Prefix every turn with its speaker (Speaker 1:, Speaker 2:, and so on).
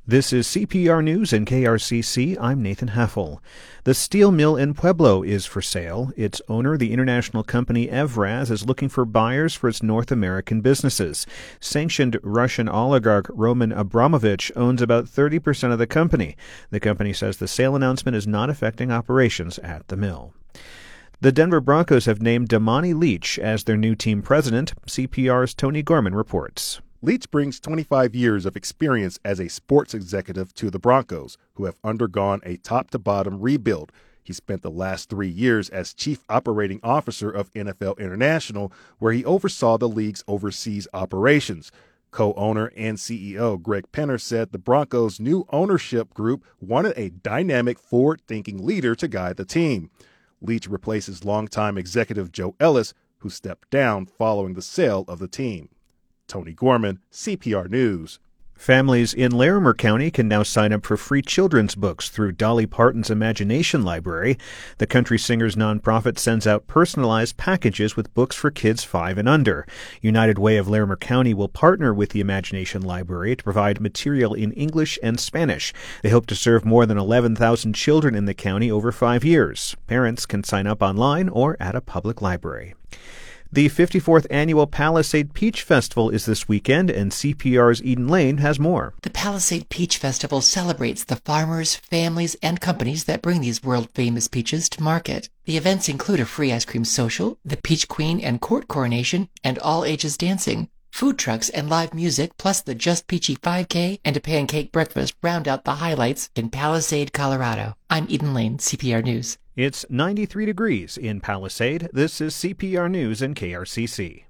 Speaker 1: This is CPR News and KRCC. I'm Nathan Heffel. The steel mill in Pueblo is for sale. Its owner, the international company Evraz, is looking for buyers for its North American businesses. Sanctioned Russian oligarch Roman Abramovich owns about 30% of the company. The company says the sale announcement is not affecting operations at the mill. The Denver Broncos have named Damani Leach as their new team president. CPR's Tony Gorman reports.
Speaker 2: Leach brings 25 years of experience as a sports executive to the Broncos, who have undergone a top-to-bottom rebuild. He spent the last 3 years as chief operating officer of NFL International, where he oversaw the league's overseas operations. Co-owner and CEO Greg Penner said the Broncos' new ownership group wanted a dynamic, forward-thinking leader to guide the team. Leach replaces longtime executive Joe Ellis, who stepped down following the sale of the team. Tony Gorman, CPR News.
Speaker 1: Families in Larimer County can now sign up for free children's books through Dolly Parton's Imagination Library. The country singer's nonprofit sends out personalized packages with books for kids 5 and under. United Way of Larimer County will partner with the Imagination Library to provide material in English and Spanish. They hope to serve more than 11,000 children in the county over 5 years. Parents can sign up online or at a public library. The 54th Annual Palisade Peach Festival is this weekend, and CPR's Eden Lane has more.
Speaker 3: The Palisade Peach Festival celebrates the farmers, families, and companies that bring these world-famous peaches to market. The events include a free ice cream social, the Peach Queen and court coronation, and all-ages dancing. Food trucks and live music, plus the Just Peachy 5K and a pancake breakfast round out the highlights in Palisade, Colorado. I'm Eden Lane, CPR News.
Speaker 1: It's 93 degrees in Palisade. This is CPR News and KRCC.